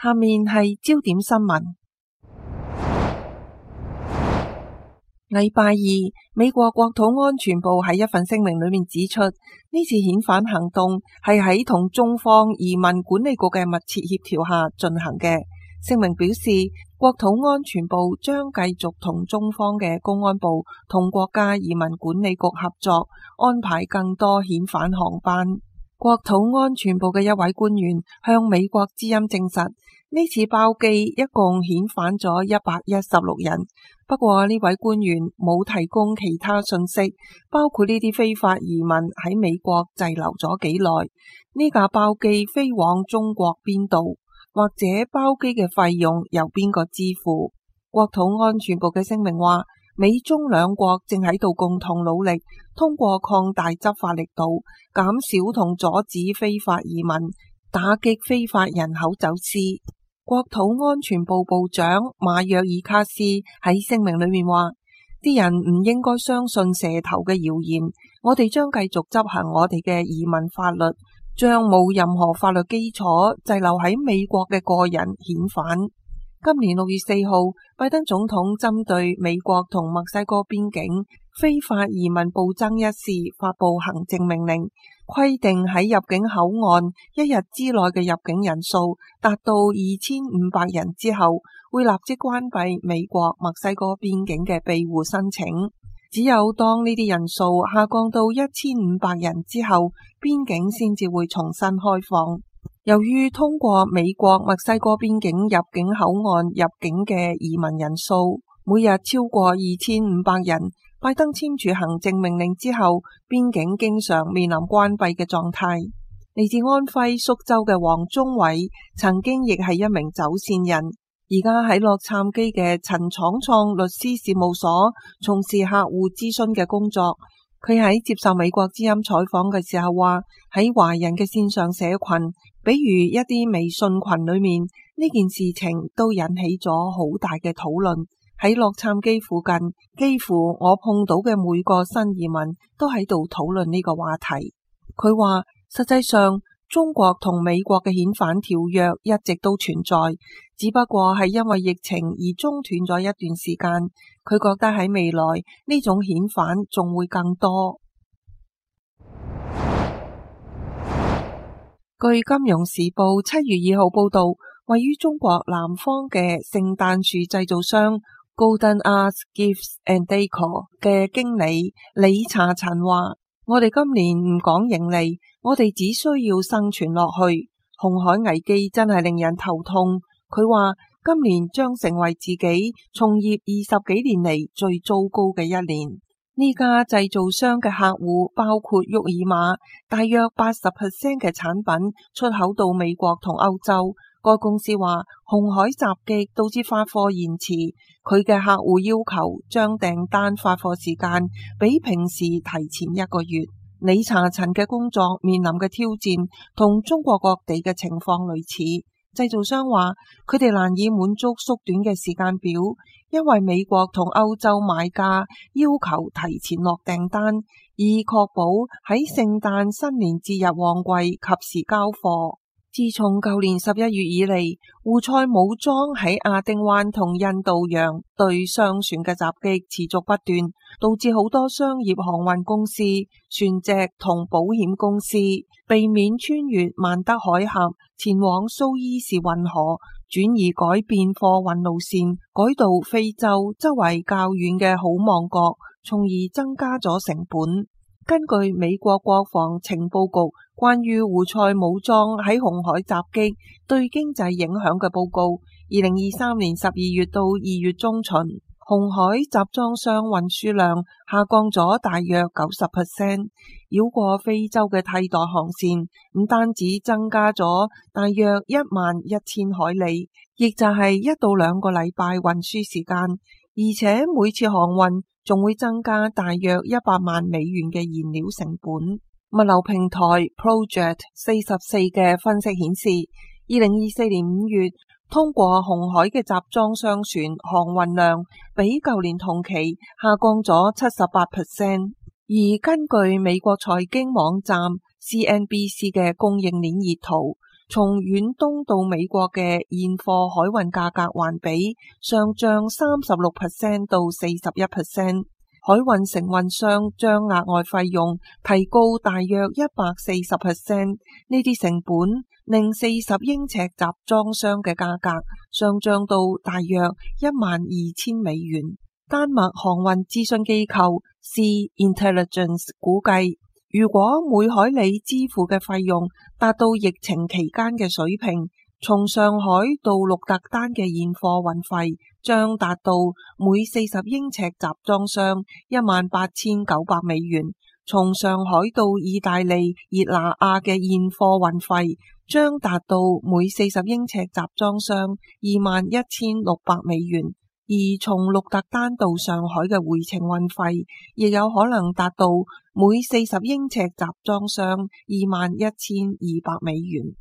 下面係焦點新聞。禮拜二，美國國土安全部喺一份聲明裏面指出，呢次遣返行動係喺同中方移民管理局嘅密切協調下進行嘅。聲明表示，國土安全部將繼續同中方嘅公安部同國家移民管理局合作，安排更多遣返航班。國土安全部嘅一位官員向美國之音證實，呢次包機一共遣返咗116人。不過呢位官員冇提供其他信息，包括呢啲非法移民喺美國滯留咗幾耐，呢架包機飛往中國邊度，或者包機嘅費用由邊個支付。國土安全部嘅聲明話，美中兩國正喺度共同努力，通過擴大執法力度，減少同阻止非法移民，打擊非法人口走私。國土安全部部長馬約爾卡斯喺聲明裏面話，啲人唔應該相信蛇頭嘅謠言，我哋將繼續執行我哋嘅移民法律，將冇任何法律基礎滯留喺美國嘅個人遣返。今年6月4號，拜登總統針對美國同墨西哥邊境非法移民暴增一事發布行政命令，規定喺入境口岸一日之內嘅入境人數達到2500人之後，會立即關閉美國墨西哥邊境嘅庇護申請。只有當呢啲人數下降到1500人之後，邊境先至會重新開放。由於通過美國墨西哥邊境入境口岸入境嘅移民人數每日超過2500人，拜登簽署行政命令之後，邊境經常面臨關閉嘅狀態。嚟自安徽宿州嘅黃宗偉曾經亦係一名走線人，而家喺洛杉磯嘅陳闖創律師事務所從事客戶諮詢嘅工作。佢喺接受美國之音採訪嘅時候話，喺華人嘅線上社群，比如一啲微信群裏面，呢件事情都引起咗好大嘅討論。喺洛杉磯附近，幾乎我碰到嘅每個新移民都喺度討論呢個話題。佢話，實際上中國同美國嘅遣返條約一直都存在，只不過係因為疫情而中斷咗一段時間。佢覺得喺未來呢種遣返仲會更多。據《金融時報》7月2號報道，位於中國南方嘅聖誕樹製造商 Golden Arts Gifts and Decor 嘅經理李查陳話，我哋今年唔講盈利，我哋只需要生存落去。紅海危機真係令人頭痛。佢話今年將成為自己從業20幾年嚟最糟糕嘅一年。呢家製造商嘅客戶包括沃爾瑪，大約80% 嘅產品出口到美國同歐洲。該公司話紅海襲擊導致發貨延遲，佢嘅客戶要求將訂單發貨時間比平時提前1個月。李查陳嘅工作面臨嘅挑戰同中國各地嘅情況類似。製造商話佢哋難以滿足縮短嘅時間表，因為美國同歐洲買家要求提前落訂單，以確保喺聖誕新年節日旺季及時交貨。自從舊年11月以嚟，胡塞武裝喺亞丁灣同印度洋對商船嘅襲擊持續不斷，導致好多商業航運公司、船隻同保險公司避免穿越曼德海峽前往蘇伊士運河，轉而改變貨運路線，改到非洲周圍較遠嘅好望角，從而增加咗成本。根據美國國防情報局關於胡塞武裝喺紅海襲擊對經濟影響嘅報告，2023年12月到2月中旬，紅海集裝箱運輸量下降咗大約 90%， 繞過非洲嘅替代航線唔單止增加咗大約11000海里，亦就係1到2個禮拜運輸時間，而且每次航運仲會增加大約100萬美元嘅燃料成本。物流平台 Project 44嘅分析顯示，2024年5月通過紅海嘅集裝箱船航運量比舊年同期下降咗 78%。而根據美國財經網站 CNBC 嘅供應鏈熱圖， 從遠東到美國嘅現貨海運價格環比上漲36%到41%，海運承運商將額外費用提高大約140%，呢啲成本令40英尺集裝箱嘅價格上漲到大約12,000美元。丹麥航運資訊機構 Sea Intelligence 估計，如果每海里支付嘅費用達到疫情期間嘅水平，從上海到鹿特丹嘅現貨運費將達到每40英尺集裝箱18,900美元，從上海到意大利熱那亞嘅現貨運費將達到每40英尺集裝箱21,600美元，而從鹿特丹到上海嘅回程運費亦有可能達到每40英尺集裝箱21,200美元。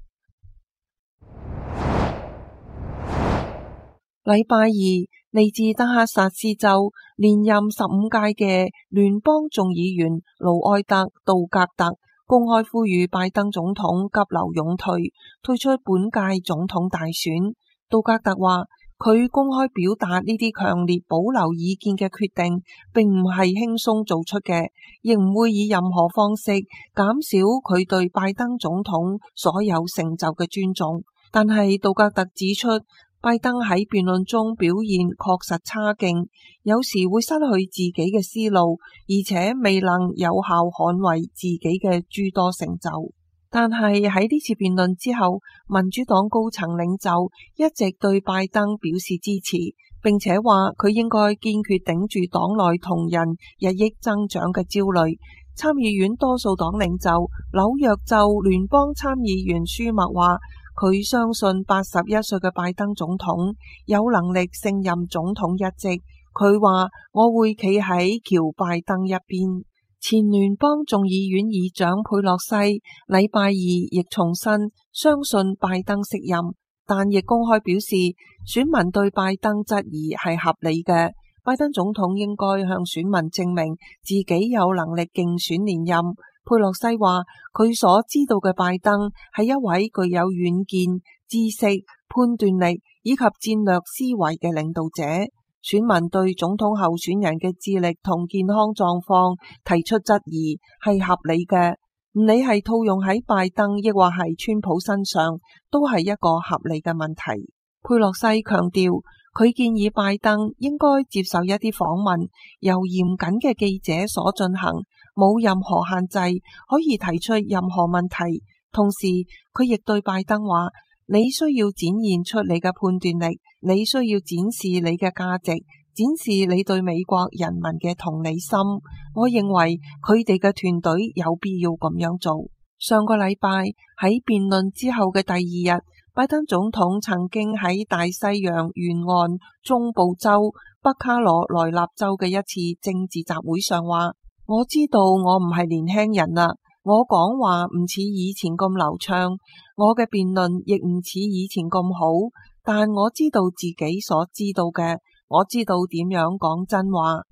禮拜二，嚟自德克薩斯州連任15屆嘅聯邦眾議員盧埃德·杜格特公開呼籲拜登總統急流勇退，退出本屆總統大選。杜格特話，佢公開表達呢啲強烈保留意見嘅決定並唔係輕鬆做出嘅，亦唔會以任何方式減少佢對拜登總統所有成就嘅尊重。但係杜格特指出，拜登喺辯論中表現確實差勁，有時會失去自己嘅思路，而且未能有效捍衛自己嘅諸多成就。但係喺呢次辯論之後，民主黨高層領袖一直對拜登表示支持，並且話佢應該堅決頂住黨內同仁日益增長嘅焦慮。參議院多數黨領袖紐約州聯邦參議員舒默話，佢相信81歲嘅拜登總統有能力勝任總統一職。佢話，我會企喺喬拜登一邊。前聯邦眾議院議長佩洛西禮拜二亦重申相信拜登適任，但亦公開表示選民對拜登質疑係合理嘅。拜登總統應該向選民證明自己有能力競選連任。佩洛西話，佢所知道嘅拜登係一位具有遠見、知識、判斷力以及戰略思維嘅領導者。選民對總統候選人嘅智力同健康狀況提出質疑係合理嘅，唔理係套用喺拜登亦或係川普身上，都係一個合理嘅問題。佩洛西強調，佢建議拜登應該接受一啲訪問，由嚴謹嘅記者所進行，冇任何限制，可以提出任何問題。同時，佢亦對拜登話，你需要展現出你嘅判斷力，你需要展示你嘅價值，展示你對美國人民嘅同理心。我認為佢哋嘅團隊有必要咁樣做。上個禮拜喺辯論之後嘅第二日，拜登總統曾經喺大西洋沿岸中部州北卡羅來納州嘅一次政治集會上話，我知道我唔係年輕人啦，我講話唔似以前咁流暢，我嘅辯論亦唔似以前咁好，但我知道自己所知道嘅，我知道點樣講真話。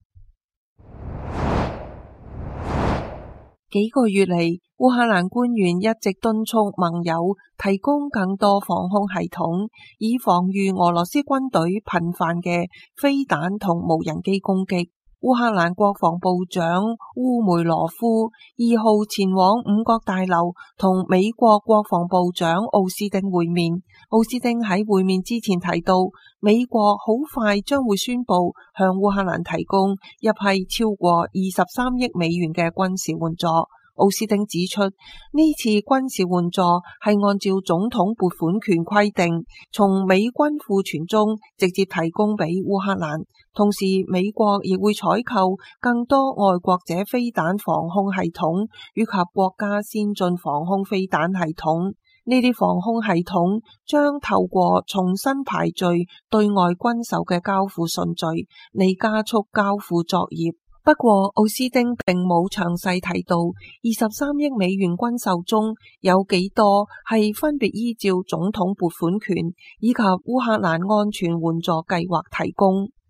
幾個月嚟，烏克蘭官員一直敦促盟友提供更多防空系統，以防禦俄羅斯軍隊頻繁嘅飛彈同無人機攻擊。烏克蘭國防部長烏梅羅夫2號前往五角大樓同美國國防部長奧斯汀會面。奧斯汀喺會面之前提到，美國好快將會宣布向烏克蘭提供一批超過23億美元嘅軍事援助。奧斯汀指出，呢次軍事援助係按照總統撥款權規定，從美軍庫存中直接提供俾烏克蘭。同時，美國亦會採購更多愛國者飛彈防空系統以及國家先進防空飛彈系統。呢啲防空系統將透過重新排序對外軍售嘅交付順序嚟加速交付作業。不過，奧斯汀並冇詳細提到23億美元軍售中有幾多係分別依照總統撥款權以及烏克蘭安全援助計劃提供。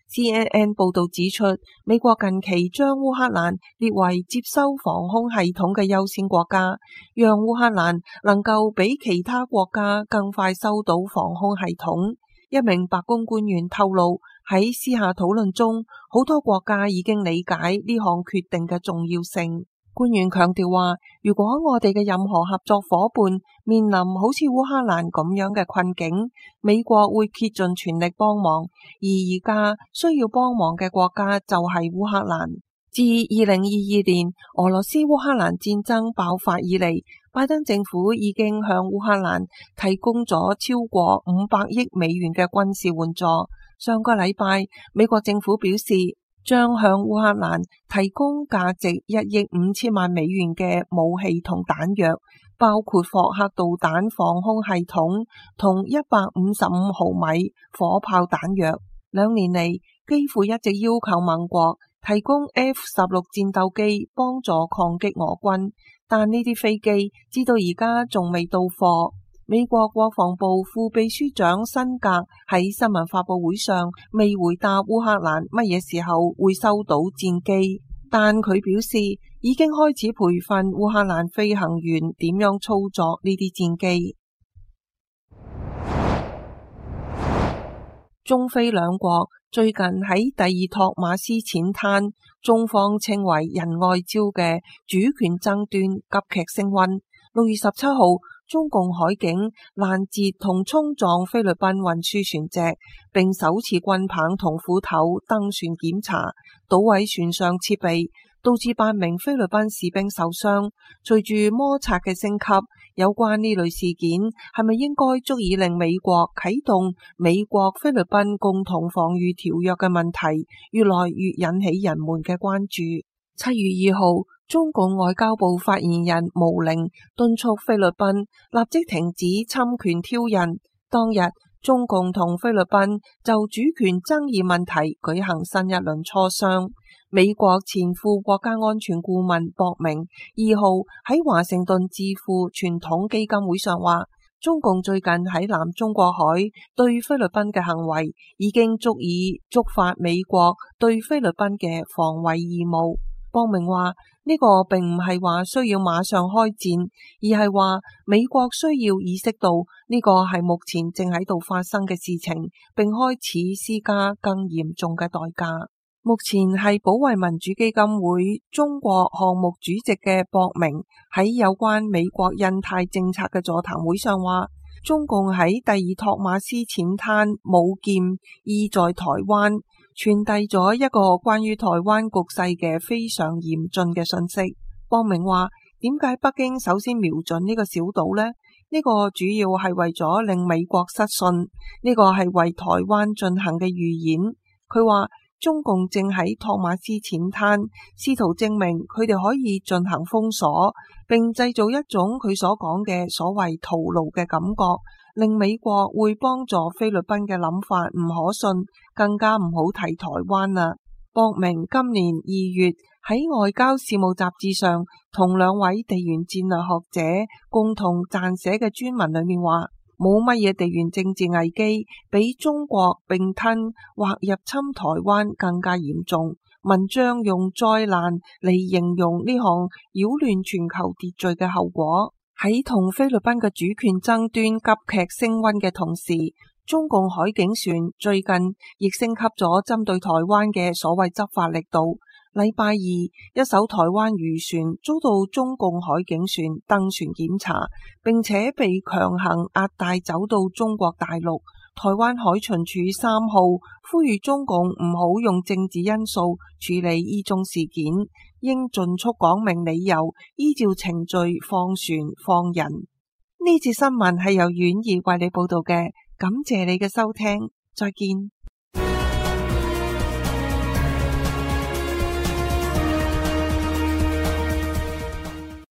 CNN 報道指出，美國近期將烏克蘭列為接收防空系統嘅優先國家，讓烏克蘭能夠比其他國家更快收到防空系統。一名白宮官員透露，喺私下討論中，好多國家已經理解呢項決定嘅重要性。官員強調話，如果我哋嘅任何合作夥伴面臨好似烏克蘭咁樣嘅困境，美國會竭盡全力幫忙，而家需要幫忙嘅國家就係烏克蘭。自2022年俄羅斯烏克蘭戰爭爆發以嚟，拜登政府已經向烏克蘭提供咗超過500億美元嘅軍事援助。上個禮拜，美國政府表示，將向烏克蘭提供價值1億5千萬美元嘅武器同彈藥，包括霍克導彈防空系統同155毫米火炮彈藥。2年嚟，基輔一直要求盟國提供 F-16 戰鬥機幫助抗擊俄軍，但呢啲飛機至到而家仲未到貨。美國國防部副秘書長辛格喺新聞發佈會上未回答烏克蘭乜嘢時候會收到戰機，但佢表示已經開始培訓烏克蘭飛行員點樣操作呢啲戰機。中非兩國最近喺第二托馬斯淺灘，中方稱為仁愛礁嘅主權爭端急劇升溫。6月17號，中共海警攔截同衝撞菲律賓運輸船隻，並手持棍棒同斧頭登船檢查，搗毀船上設備，導致8名菲律賓士兵受傷。隨住摩擦嘅升級，有關呢類事件係咪應該足以令美國啟動美國菲律賓共同防禦條約嘅問題，越來越引起人們嘅關注。7月2號，中共外交部發言人毛寧敦促菲律賓立即停止侵權挑釁。當日，中共同菲律賓就主權爭議問題舉行新一輪磋商。美國前副國家安全顧問博明2號喺華盛頓智庫傳統基金會上話，中共最近喺南中國海對菲律賓嘅行為已經足以觸發美國對菲律賓嘅防衛義務。博明話，呢個並唔係話需要馬上開戰，而係話美國需要意識到呢個係目前正喺度發生嘅事情，並開始施加更嚴重嘅代價。目前係保衛民主基金會中國項目主席嘅博明喺有關美國印太政策嘅座談會上話，中共喺第二托馬斯淺灘舞劍意在台灣，傳遞咗一個關於台灣局勢嘅非常嚴峻嘅信息。博明話，點解北京首先瞄準呢個小島呢？呢個主要係為咗令美國失信，呢個係為台灣進行嘅預演。佢話，中共正喺托馬斯淺灘試圖證明佢哋可以進行封鎖，並製造一種佢所講嘅所謂徒勞嘅感覺，令美國會幫助菲律賓嘅諗法唔可信，更加唔好提台灣啦。博明今年2月喺外交事務雜誌上同2位地緣戰略學者共同撰寫嘅專文裏面話，冇乜嘢地緣政治危機比中國併吞或入侵台灣更加嚴重。文章用災難嚟形容呢項擾亂全球秩序嘅後果。喺同菲律賓嘅主權爭端急劇升溫嘅同時，中共海警船最近亦升級咗針對台灣嘅所謂執法力度。禮拜二，一艘台灣漁船遭到中共海警船登船檢查，並且被強行押帶走到中國大陸。台灣海巡署3號呼籲中共唔好用政治因素處理呢宗事件，應盡速講明理由，依照程序放船放人。呢節新聞係由婉兒為你報道嘅，感謝你嘅收聽，再見。